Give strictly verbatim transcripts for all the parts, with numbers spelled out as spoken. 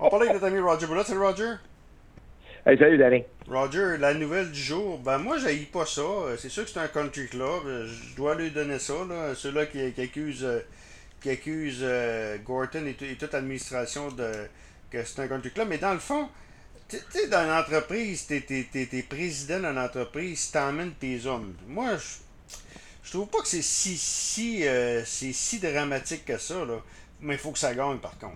parler avec notre ami Roger Brulotte. Salut Roger. Hey, salut, Danny. Roger, la nouvelle du jour, ben moi j'haïs pas ça. Euh, C'est sûr que c'est un country club. Euh, Je dois lui donner ça, là. Ceux-là qui, qui accusent, euh, qui accusent euh, Gorton et, tout- et toute l'administration de que c'est un country club. Mais dans le fond, tu tu sais, dans une entreprise, t'es, t'es, t'es, t'es président d'une entreprise, t'emmènes tes hommes. Moi, je, je trouve pas que c'est si si euh, c'est si dramatique que ça, là. Mais il faut que ça gagne par contre.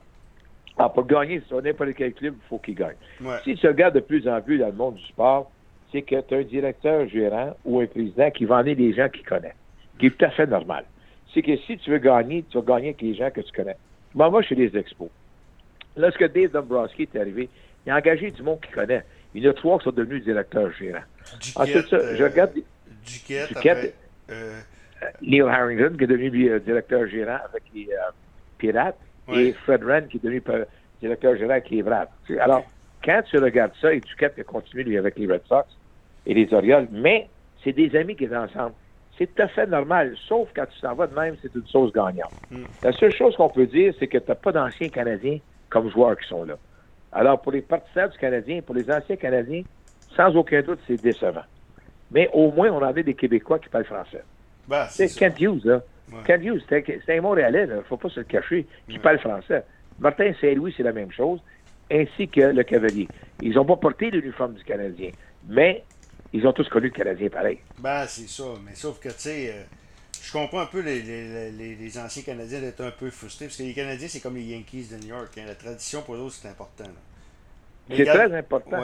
Ah, pour gagner, sur n'importe quel club, il faut qu'il gagne. Ouais. Si tu regardes de plus en plus dans le monde du sport, c'est que tu as un directeur gérant ou un président qui va emmener des gens qu'il connaît, qui est tout à fait normal. C'est que si tu veux gagner, tu vas gagner avec les gens que tu connais. Moi, moi, je suis des expos. Lorsque Dave Dombrowski est arrivé, il a engagé du monde qu'il connaît. Il y en a trois qui sont devenus directeurs gérants. Ensuite, ça, Duquette, je euh, regarde Duquette, Duquette, après, euh, Neil Harrington, qui est devenu lui, euh, directeur gérant avec les euh, Pirates, Ouais. et Fred Wren, qui est devenu euh, directeur gérant avec les Braves. Tu sais, Alors, quand tu regardes ça, et Duquette qui a continué lui, avec les Red Sox et les Orioles, mais c'est des amis qui sont ensemble. C'est tout à fait normal, sauf quand tu t'en vas de même, c'est une sauce gagnante. Mm. La seule chose qu'on peut dire, c'est que tu n'as pas d'anciens Canadiens comme joueurs qui sont là. Alors, pour les partisans du Canadien, pour les anciens Canadiens, sans aucun doute, c'est décevant. Mais au moins, on avait des Québécois qui parlent français. ben, C'est c'est ça. Kent Hughes, là. Ouais. Kent Hughes, c'est un- c'est un Montréalais, il ne faut pas se le cacher, qui Ouais. parle français. Martin Saint-Louis, c'est la même chose, ainsi que le Cavalier. Ils n'ont pas porté l'uniforme du Canadien, mais ils ont tous connu le Canadien pareil. Ben, c'est ça. Mais sauf que, tu sais, euh, je comprends un peu les, les, les, les anciens Canadiens d'être un peu frustrés, parce que les Canadiens, c'est comme les Yankees de New York. Hein. La tradition, pour eux, c'est important. Là. Mais C'est regarde- très important. Ouais.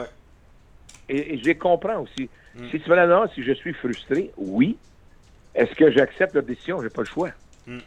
Et, et je les comprends aussi. Mm. Si tu me la demandes si je suis frustré, oui. Est-ce que j'accepte leur décision? J'ai pas le choix. Mm.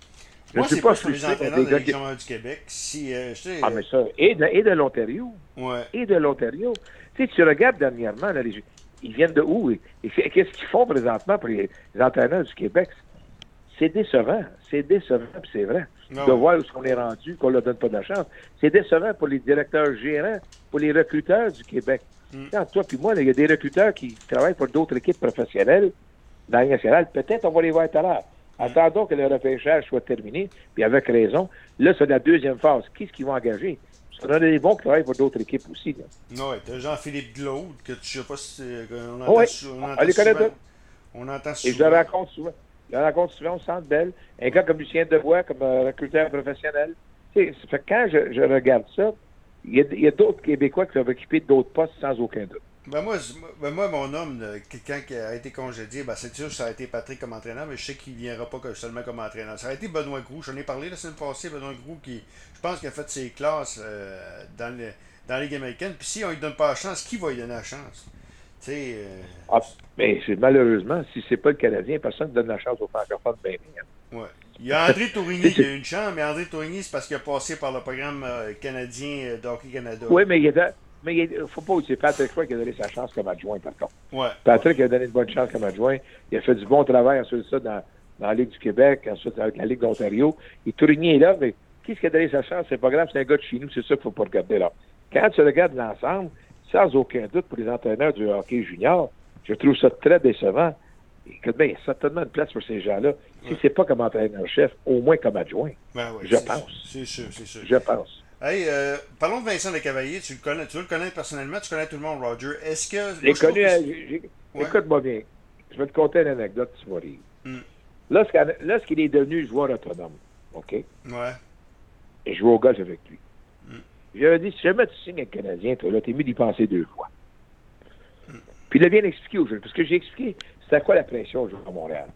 Je Moi, suis c'est pas pas sur les frustré contre entraîneurs des de gars la qui... Ligue majeure du Québec. Si, euh, je sais, Ah, mais ça, et de, et de l'Ontario. ouais. Et de l'Ontario. Tu sais, tu regardes dernièrement, là, les- ils viennent de où? Et, et qu'est-ce qu'ils font présentement pour les, les entraîneurs du Québec? C'est décevant. C'est décevant, puis c'est vrai. Non. De voir où on est rendu, qu'on ne leur donne pas de la chance. C'est décevant pour les directeurs gérants, pour les recruteurs du Québec. Mm. Quand toi puis moi, là, il y a des recruteurs qui travaillent pour d'autres équipes professionnelles dans la Ligue nationale. Peut-être on va les voir tout à l'heure. Attendons que le repêchage soit terminé, puis avec raison. Là, c'est la deuxième phase. Qui est-ce qu'ils vont engager? Parce qu'on a des bons qui travaillent pour d'autres équipes aussi. Là. Non, ouais, t'as Jean-Philippe Glaude, que tu sais pas si c'est- qu'on entend, Oui, sou- on on entend les connaît souvent. tous. On entend Et souvent. je le rencontre souvent. Je le rencontre souvent au Centre Bell. Un gars comme Lucien Debois, comme euh, recruteur professionnel. Tu sais, ça fait que quand je, je regarde ça, il y a, il y a d'autres Québécois qui peuvent occuper d'autres postes sans aucun doute. Ben moi, je- ben moi, mon homme, là, quelqu'un qui a été congédié, ben c'est sûr que ça a été Patrick comme entraîneur, mais je sais qu'il ne viendra pas que seulement comme entraîneur. Ça a été Benoît Groux. J'en ai parlé la semaine passée, Benoît Groux, qui, je pense qu'il a fait ses classes euh, dans, le, dans la Ligue américaine. Puis si on lui donne pas la chance, qui va lui donner la chance? Tu sais, euh, Ah, mais c'est, malheureusement, si c'est pas le Canadien, personne ne donne la chance aux francophones de bien. ouais. Il y a André Tourigny qui a eu une chance, mais André Tourigny, c'est parce qu'il a passé par le programme euh, canadien euh, d'Hockey Canada. Oui, mais il était. Mais il ne faut pas oublier Patrick Roy qui a donné sa chance comme adjoint, par contre. Ouais. Patrick a donné une bonne chance comme adjoint. Il a fait du bon travail ensuite de ça dans, dans la Ligue du Québec, ensuite avec la Ligue d'Ontario. Et Tourigny est là, mais qui qui a donné sa chance? C'est pas grave, c'est un gars de chez nous, c'est ça qu'il ne faut pas regarder là. Quand tu regardes l'ensemble, sans aucun doute pour les entraîneurs du hockey junior, je trouve ça très décevant. Écoute, ben, il y a certainement une place pour ces gens-là. Si Ouais. c'est pas comme entraîneur-chef, au moins comme adjoint. Ben ouais, Je c'est- pense. C'est sûr, c'est sûr. Je pense. Hey, euh, parlons de Vincent Lecavalier. Tu le connais, tu veux le connaître personnellement, tu connais tout le monde, Roger. Est-ce que. Je l'ai moi, je trouve connu, que à- c'est- j'ai- j'ai- Ouais. écoute-moi bien. Je vais te conter une anecdote, tu vas rire. Hmm. Lorsqu'il lorsqu'il est devenu joueur autonome, OK? Ouais. Et je joue au golf avec lui. Mm. J'avais dit, si jamais tu signes avec le Canadien, toi, là, t'es mieux d'y penser deux fois. Puis il a bien expliqué aujourd'hui, parce que j'ai expliqué c'était quoi la pression au joueur à Montréal.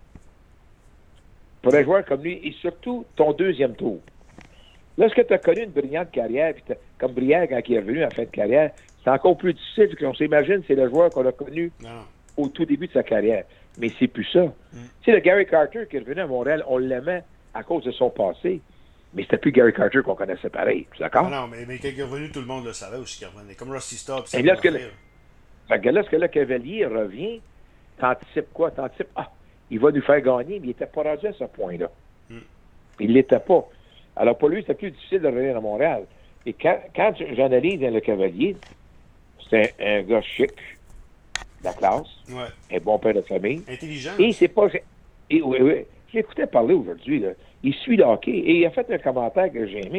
Pour un joueur comme lui, et surtout ton deuxième tour. Lorsque tu as connu une brillante carrière, puis t'as- comme Brière quand il est revenu en fin de carrière, c'est encore plus difficile, parce qu'on s'imagine c'est le joueur qu'on a connu Non, non. au tout début de sa carrière. Mais c'est plus ça. Tu sais, le Gary Carter qui est revenu à Montréal, on l'aimait à cause de son passé. Mais c'était plus Gary Carter qu'on connaissait pareil. Tu es d'accord? Ah non, mais, mais quand il est revenu, tout le monde le savait aussi qu'il revenait. Comme Rusty Stubbs. Et lorsque le, fait que lorsque le Cavalier revient, t'anticipes quoi? T'anticipes, ah, il va nous faire gagner, mais il n'était pas rendu à ce point-là. Mm. Il ne l'était pas. Alors, pour lui, c'était plus difficile de revenir à Montréal. Et quand, quand j'analyse le Cavalier, c'est un, un gars chic, de la classe, Ouais. un bon père de famille. Intelligent. Et c'est pas. Et, oui, oui. Je l'écoutais parler aujourd'hui. Là. Il suit le hockey et il a fait un commentaire que j'ai aimé.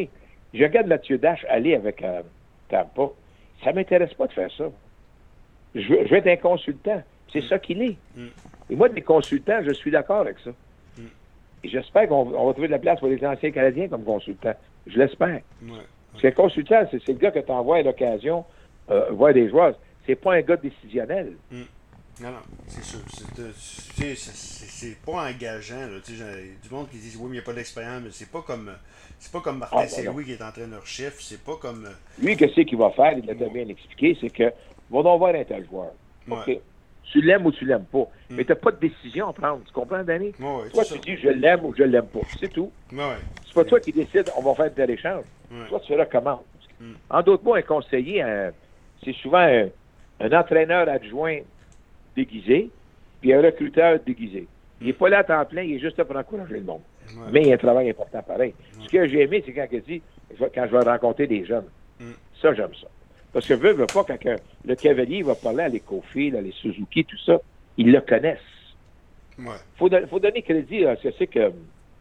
Je regarde Mathieu Dash aller avec euh, Tampa. Ça ne m'intéresse pas de faire ça. Je veux, je veux être un consultant. C'est mm. ça qu'il est. Mm. Et moi, des consultants, je suis d'accord avec ça. Mm. Et j'espère qu'on on va trouver de la place pour les anciens Canadiens comme consultants. Je l'espère. Ouais. Parce qu'un consultant, c'est, c'est le gars que tu envoies à l'occasion euh, voir des joueurs. C'est pas un gars décisionnel. Mm. Non, non, c'est sûr. C'est, c'est, c'est, c'est pas engageant. Là. Tu sais, du monde qui dit oui, mais il n'y a pas d'expérience, mais c'est pas comme c'est pas comme Martin ah, Saint-Louis qui est entraîneur-chef. C'est pas comme. Lui, qu'est-ce qu'il va faire? Il l'a bien expliqué, c'est que va donc voir un tel joueur. Ouais. OK. Tu l'aimes ou tu l'aimes pas. Mm. Mais tu n'as pas de décision à prendre. Tu comprends, Danny? Ouais, toi, tu ça. dis je l'aime ou je l'aime pas. C'est tout. Ouais. C'est pas toi qui décides on va faire tel échange. Ouais. Toi, tu recommandes. Mm. En d'autres mots, un conseiller, un, c'est souvent un, un entraîneur adjoint déguisé, puis un recruteur déguisé. Il n'est pas là à temps plein, il est juste là pour encourager le monde. Ouais. Mais il y a un travail important pareil. Ouais. Ce que j'ai aimé, c'est quand il dit, quand je vais rencontrer des jeunes. Mm. Ça, j'aime ça. Parce que veux, veux pas, quand le cavalier va parler à les Cofield, à les Suzuki, tout ça, ils le connaissent. Il ouais. faut, do- faut donner crédit à ce que c'est que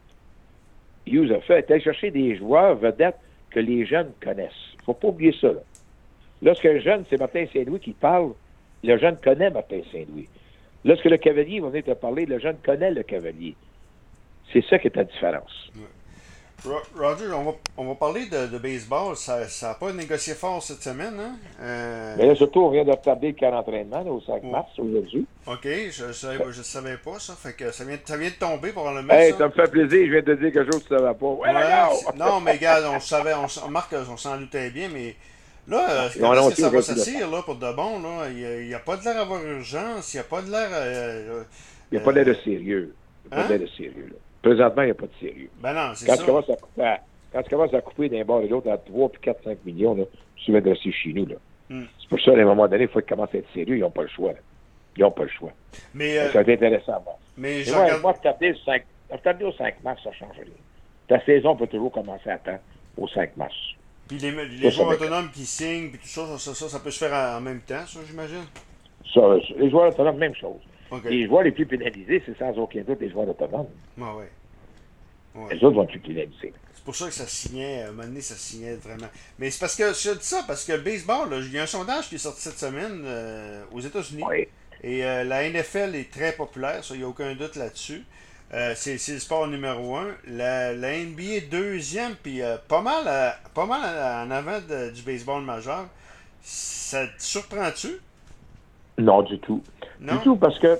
Hughes a fait. Aller chercher des joueurs vedettes que les jeunes connaissent. Il ne faut pas oublier ça. Là. Lorsqu'un jeune, c'est Martin Saint-Louis qui parle, le jeune connaît Martin Saint-Louis. Lorsque le cavalier va venir te parler, le jeune connaît le cavalier. C'est ça qui est la différence. Ouais. Roger, on va, on va parler de, de baseball. Ça n'a pas négocié fort cette semaine, hein? Euh... Mais là, surtout, on vient de retarder le camp d'entraînement là, au cinq mars aujourd'hui. OK, je ne savais, je savais pas ça. Fait que ça vient, ça vient de tomber probablement. Hey, ça. ça me fait plaisir, je viens de te dire quelque chose que tu ne savais pas. Ouais, ouais, non, mais regarde, on savait, on, on marque, on s'en doutait bien, mais là, est-ce que ça va s'assire là, pour de bon? Là? Il n'y a, a pas de l'air d'avoir urgence, il n'y a pas de l'air. Euh, il n'y a pas d'air de sérieux. Il n'y a pas d'air de sérieux, là. Présentement, il n'y a pas de sérieux. Ben non, c'est quand ça. Tu commences à couper à, quand tu commences à couper d'un bord et de l'autre à trois, puis quatre, cinq millions, là, tu vas dresser chez nous. Là. Mm. C'est pour ça, à un moment donné, il faut qu'ils commencent à être sérieux. Ils n'ont pas le choix. Là. Ils n'ont pas le choix. Mais, euh, ça va être intéressant. Moi, mais je moi, regarde... moi retarder, au cinq mars, ça ne change rien. Ta saison peut toujours commencer à temps au cinq mars. Puis les, les joueurs autonomes qui signent, puis tout ça ça, ça, ça, ça peut se faire en même temps, ça, j'imagine? Ça, les joueurs autonomes, même chose. Okay. Les joueurs les plus pénalisés, c'est sans aucun doute les joueurs autonomes. Ah ouais. Ouais. Les autres vont être plus pénalisés. C'est pour ça que ça signait, à un moment donné, ça signait vraiment. Mais c'est parce que, je dis ça, parce que le baseball, là, il y a un sondage qui est sorti cette semaine euh, aux États-Unis. Oui. Et euh, la N F L est très populaire, ça, il n'y a aucun doute là-dessus. Euh, c'est, c'est le sport numéro un. La, la N B A est deuxième, puis euh, pas mal, à, pas mal à, en avant de, du baseball majeur. Ça te surprend-tu? Non, du tout. Non? Du tout, parce que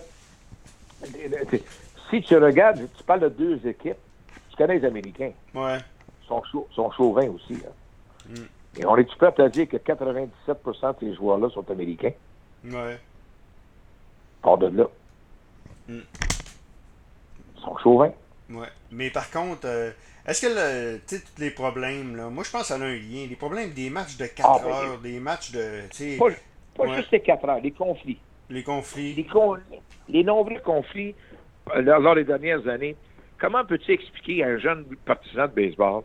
si tu regardes, tu parles de deux équipes, tu connais les Américains. Ouais. Ils sont, chau- sont chauvins aussi. Hein. Mm. Et on est-tu prêt à te dire que quatre-vingt-dix-sept pour cent de ces joueurs-là sont Américains? Ouais. Hors de là. Mm. Ils sont chauvins. Ouais. Mais par contre, euh, est-ce que le, tu sais, tous les problèmes, là, moi je pense que ça a un lien. Les problèmes des matchs de quatre ah, heures, ben, des matchs de. Pas, pas ouais. juste les quatre heures, les conflits. Les conflits. Les, con, les nombreux conflits euh, lors, lors des dernières années. Comment peux-tu expliquer à un jeune partisan de baseball,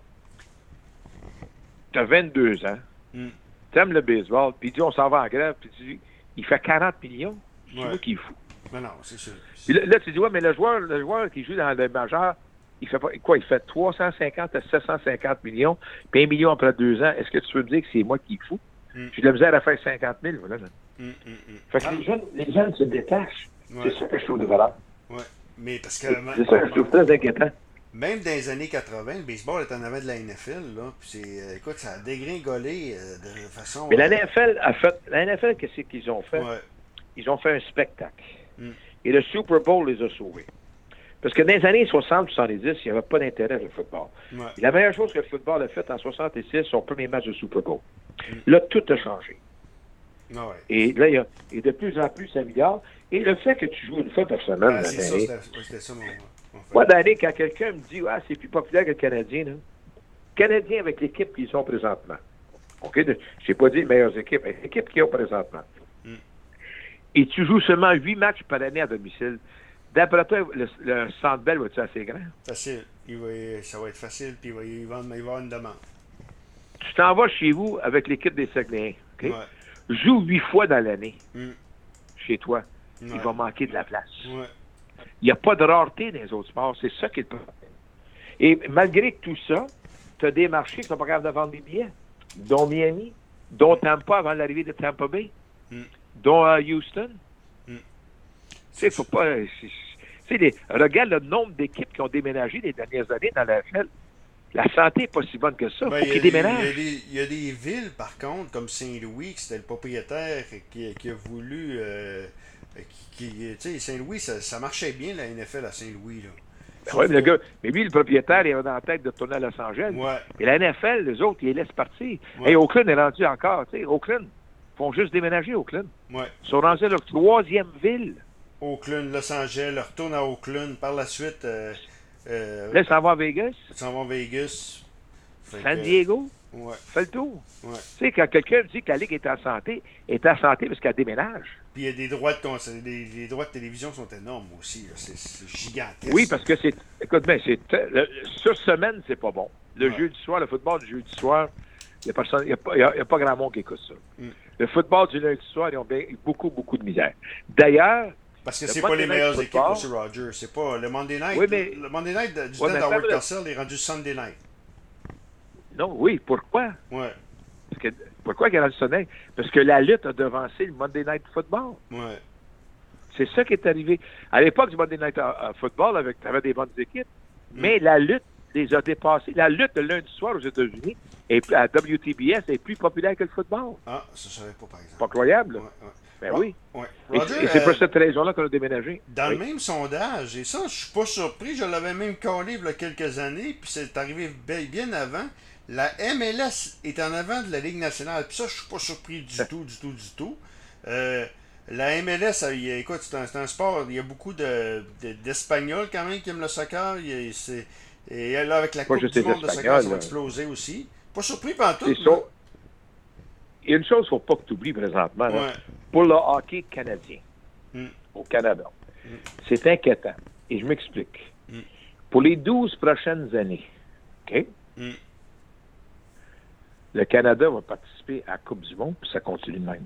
tu as vingt-deux ans, mm. tu aimes le baseball, puis il dit on s'en va en grève, puis tu dis il fait quarante millions, c'est ouais. moi qui est fou. Mais non, c'est sûr. Puis là, là, tu dis ouais, mais le joueur, le joueur qui joue dans le majeur, il fait pas quoi? Il fait trois cent cinquante à sept cent cinquante millions, puis un million après deux ans. Est-ce que tu veux me dire que c'est moi qui est fou? Mm. J'ai de la misère à faire cinquante mille, voilà. Mm, mm, mm. Fait que ah. les, jeunes, les jeunes se détachent. Ouais. C'est ça que je trouve de valeur. Ouais. Mais parce que. C'est ça que je trouve très inquiétant. Même dans les années quatre-vingts, le baseball est en avant de la N F L, là. Puis c'est, écoute, ça a dégringolé euh, de façon. Mais la N F L a fait. La N F L, qu'est-ce qu'ils ont fait? Ouais. Ils ont fait un spectacle. Mm. Et le Super Bowl les a sauvés. Parce que dans les années soixante soixante-dix, il n'y avait pas d'intérêt le football. Ouais. Et la meilleure chose que le football a fait en soixante-six, son premier match de Super Bowl. Mm. Là, tout a changé. Ah ouais. Et là, il y a et de plus en plus, ça améliore. Et le fait que tu joues une fois par semaine, ah, c'est ça, année, c'était, c'était ça mon. Moi, d'année, quand quelqu'un me dit ah, c'est plus populaire que le Canadien, là. Canadien avec l'équipe qu'ils sont présentement. OK? Je n'ai pas dit les meilleures équipes, mais l'équipe qu'ils ont présentement. Mm. Et tu joues seulement huit matchs par année à domicile. D'après toi, le, le Centre Bell va être assez grand? Facile. Il va, ça va être facile, puis il va, il va, il va avoir une demande. Tu t'en vas chez vous avec l'équipe des Saguenayens. OK? Ouais. Joue huit fois dans l'année mm. chez toi. Ouais. Il va manquer de la place. Ouais. Il n'y a pas de rareté dans les autres sports. C'est ça qui est le problème. Et malgré tout ça, tu as des marchés qui sont pas capables de vendre des billets, dont Miami, dont Tampa avant l'arrivée de Tampa Bay, mm. dont uh, Houston. Mm. Tu sais, faut pas... C'est, les, regarde le nombre d'équipes qui ont déménagé les dernières années dans la N F L. La santé n'est pas si bonne que ça. Il ben, faut qu'ils déménagent. Il y, y a des villes, par contre, comme Saint-Louis, que c'était le propriétaire qui, qui a voulu... Euh, qui, qui, tu sais, Saint-Louis, ça, ça marchait bien, la N F L à Saint-Louis, là. Ben ouais, mais, le gars, mais lui, le propriétaire, il est dans la tête de tourner à Los Angeles. Ouais. Et la N F L, les autres, ils les laissent partir. Ouais. Et Oakland est rendu encore. Tu sais, Oakland, ils font juste déménager, Oakland. Ouais. Ils sont rendus à leur troisième ville. Oakland, Los Angeles, retourne à Oakland. Par la suite... Euh, euh, là, ils s'en vont à Vegas. Ils s'en vont à Vegas. Fait San Diego. Ouais. Fais le tour. Ouais. Tu sais, quand quelqu'un dit que la Ligue est en santé, elle est en santé parce qu'elle déménage. Puis il y a des droits de les, les droits de télévision sont énormes aussi. C'est, c'est gigantesque. Oui, parce que c'est. Écoute bien, c'est. Le, sur semaine, c'est pas bon. Le ouais. jeudi soir, le football du jeudi soir, il n'y a, a, a, a pas grand monde qui écoute ça. Mm. Le football du lundi soir, ils ont bien, beaucoup, beaucoup de misère. D'ailleurs. Parce que c'est pas les meilleures équipes aussi, Roger. C'est pas le Monday Night. Oui, mais, le Monday Night du ouais, temps d'Howard Cosell est rendu Sunday Night. Non, oui, pourquoi? Ouais. Parce que, pourquoi il est rendu Sunday? Parce que la lutte a devancé le Monday Night Football. Ouais. C'est ça qui est arrivé. À l'époque du Monday Night Football, avec, tu avais des bonnes équipes, mm. mais la lutte les a dépassés. La lutte le lundi soir aux États-Unis, et à W T B S, est plus populaire que le football. Ah, ça, je savais pas, par exemple. Pas croyable. Ouais, ouais. Ben ouais, oui. Ouais. Et, Roger, et c'est pour euh, cette raison-là qu'on a déménagé. Dans oui. le même sondage, et ça, je suis pas surpris, je l'avais même collé il y a quelques années, puis c'est arrivé bien avant. La M L S est en avant de la Ligue nationale. Puis ça, je suis pas surpris du tout, du tout, du tout. Euh, la M L S, il, écoute, c'est un, c'est un sport, il y a beaucoup de, de, d'Espagnols quand même qui aiment le soccer. Il, c'est, et là, avec la Coupe du monde de soccer, ça va exploser aussi. Pas surpris par tout. Ça. Il y a une chose qu'il ne faut pas que tu oublies présentement. Ouais. Là, pour le hockey canadien, mm. au Canada, mm. c'est inquiétant. Et je m'explique. Mm. Pour les douze prochaines années, OK? Mm. Le Canada va participer à la Coupe du monde, puis ça continue de même.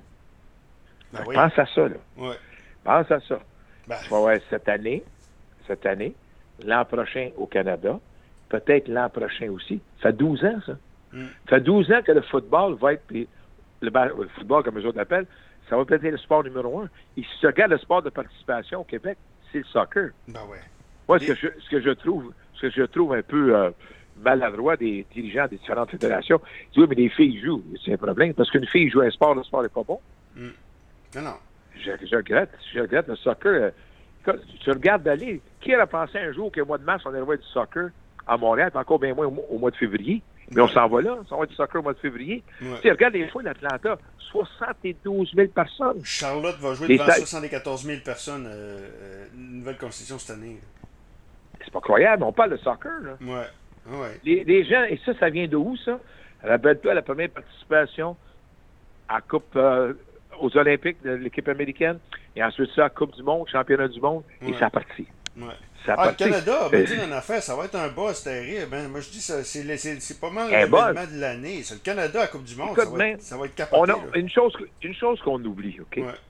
Ben oui. Pense à ça, là. Ouais. Pense à ça. Ben. Tu vas avoir cette année, cette année, l'an prochain au Canada, peut-être l'an prochain aussi. Ça fait douze ans, ça. Mm. Ça fait douze ans que le football va être, le, le football, comme les autres l'appellent, ça va peut-être être le sport numéro un. Et si tu regardes le sport de participation au Québec, c'est le soccer. Ben ouais. Moi, ce, que je, ce que je trouve, ce que je trouve un peu... Euh, maladroit des dirigeants des différentes fédérations. Ils disent, oui, mais les filles jouent. C'est un problème. Parce qu'une fille joue un sport, le sport n'est pas bon. Mm. Non, non. Je, je regrette. Je regrette le soccer. Euh, tu regardes d'aller. Qui aurait pensé un jour qu'au mois de mars, on allait voir du soccer à Montréal, puis encore bien moins au, au mois de février. Mais ouais. on s'en va là. On s'en va du soccer au mois de février. Ouais. Tu sais, regarde les fois d'Atlanta. soixante-douze mille personnes. Charlotte va jouer devant soixante-quatorze mille personnes. Euh, euh, nouvelle constitution cette année. C'est pas croyable. On parle de soccer, là. Ouais. Ouais. Les, les gens, et ça, ça vient de où, ça? Rappelle-toi la première participation à la Coupe euh, aux Olympiques de l'équipe américaine, et ensuite ça, Coupe du monde, championnat du monde, ouais. et ça a parti. Ouais. Ça a ah, parti. le Canada, on va dire une affaire, ça va être un buzz terrible. Ben, moi, je dis, ça, c'est, c'est, c'est pas mal l'événement de l'année. C'est le Canada à la Coupe du monde, Écoute, ça, va être, ça va être capoté. On a une chose, une chose qu'on oublie, OK? Ouais.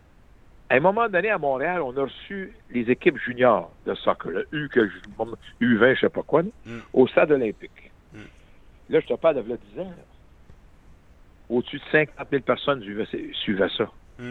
À un moment donné, à Montréal, on a reçu les équipes juniors de soccer, le U, que, U vingt, je sais pas quoi, mm. au stade olympique. Mm. Là, je te parle de là, dix ans. Là. Au-dessus de cinquante mille personnes suivaient ça. Mm.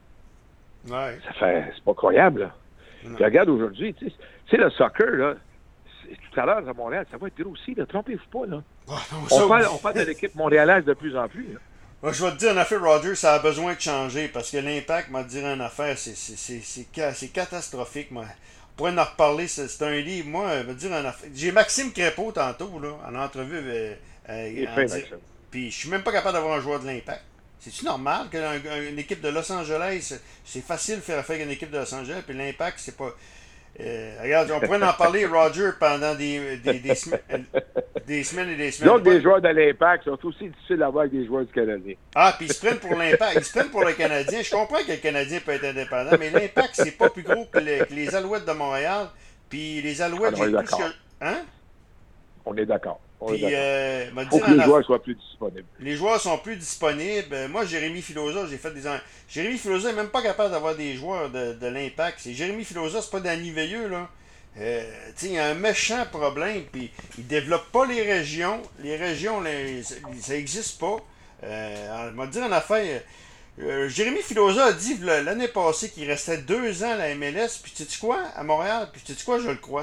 Ouais. Ça fait... C'est pas croyable, là. Tu regardes aujourd'hui, tu sais, le soccer, là, tout à l'heure à Montréal, ça va être grossi, là. Trompez-vous pas, là. Oh, non, on, parle, on parle de l'équipe montréalaise de plus en plus, là. Moi, je vais te dire, en affaire, Roger, ça a besoin de changer parce que l'impact, m'a dit en affaire, c'est, c'est, c'est, c'est, c'est catastrophique. Moi. On pourrait en reparler, c'est, c'est un livre. Moi, me dire en affaire. J'ai Maxime Crépeau tantôt, là, en entrevue. Euh, euh, en dit... Puis je suis même pas capable d'avoir un joueur de l'impact. C'est-tu normal qu'une équipe de Los Angeles, c'est facile de faire affaire avec une équipe de Los Angeles, puis l'impact, c'est pas. Euh, regarde, on pourrait en parler, Roger, pendant des, des, des, sem- des semaines et des semaines. Donc, des joueurs de l'Impact sont aussi difficiles à voir avec des joueurs du Canadien. Ah, puis ils se prennent pour l'Impact. Ils se prennent pour le Canadien. Je comprends que le Canadien peut être indépendant, mais l'Impact, c'est pas plus gros que, le, que les Alouettes de Montréal. Puis les Alouettes, ah, j'ai plus que... Hein? On est d'accord. Puis, euh, Il faut que les joueurs soient plus disponibles. Les joueurs sont plus disponibles. Moi, Jérémy Filosa, j'ai fait des... En... Jérémy Filosa n'est même pas capable d'avoir des joueurs de, de l'Impact. C'est Jérémy Filosa, c'est pas Danny Veilleux, là. Euh, tu sais, il y a un méchant problème, puis ils développent pas les régions. Les régions, les- ça n'existe pas. Euh, on va te dire en affaire. Euh, Jérémy Filosa a dit là, l'année passée qu'il restait deux ans à la M L S, puis tu sais quoi, à Montréal, puis tu sais quoi, je le crois.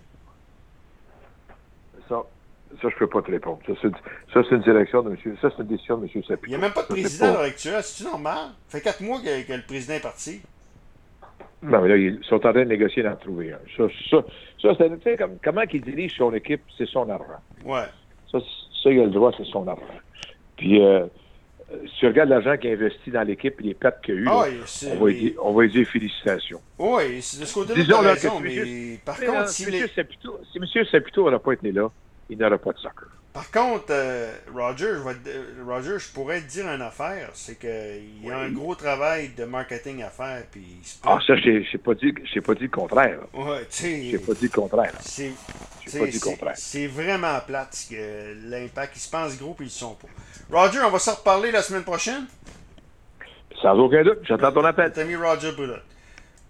Ça, ça je peux pas te répondre. Ça, c'est, ça, c'est une direction de monsieur. Ça, c'est une décision de M. Sapito. Il n'y a même pas de Ça, président à pas... l'heure actuelle, c'est-tu normal? Ça fait quatre mois que, que le président est parti. Non, mais là, ils sont en train de négocier d'en trouver un. Ça, ça, ça c'est, tu sais, comme, comment il dirige son équipe, c'est son argent. Ouais. Ça, ça, il a le droit, c'est son argent. Puis, euh, si tu regardes l'argent qu'il a investi dans l'équipe et les pertes qu'il y a eu, Ah, là, on, va lui dire, on va lui dire félicitations. Oui, c'est de ce côté-là, Disons tu as là raison, que mais monsieur, par mais contre, là, si monsieur les... Sapito, si M. Sapito n'aurait pas été là, il n'aurait pas de soccer. Par contre, euh, Roger, je vais te- euh, Roger, je pourrais te dire une affaire, c'est qu'il y a Oui. un gros travail de marketing à faire, puis il se peut- Ah, ça, je n'ai pas dit, j'ai pas dit le contraire. Ouais, tu sais, J'ai pas dit le contraire. c'est J'ai pas dit le c'est- contraire. c'est vraiment plate ce que l'impact, ils se pensent gros puis ils le sont pas. Roger, on va s'en reparler la semaine prochaine. Sans aucun doute, j'attends ton appel. T'as mis Roger Brulotte.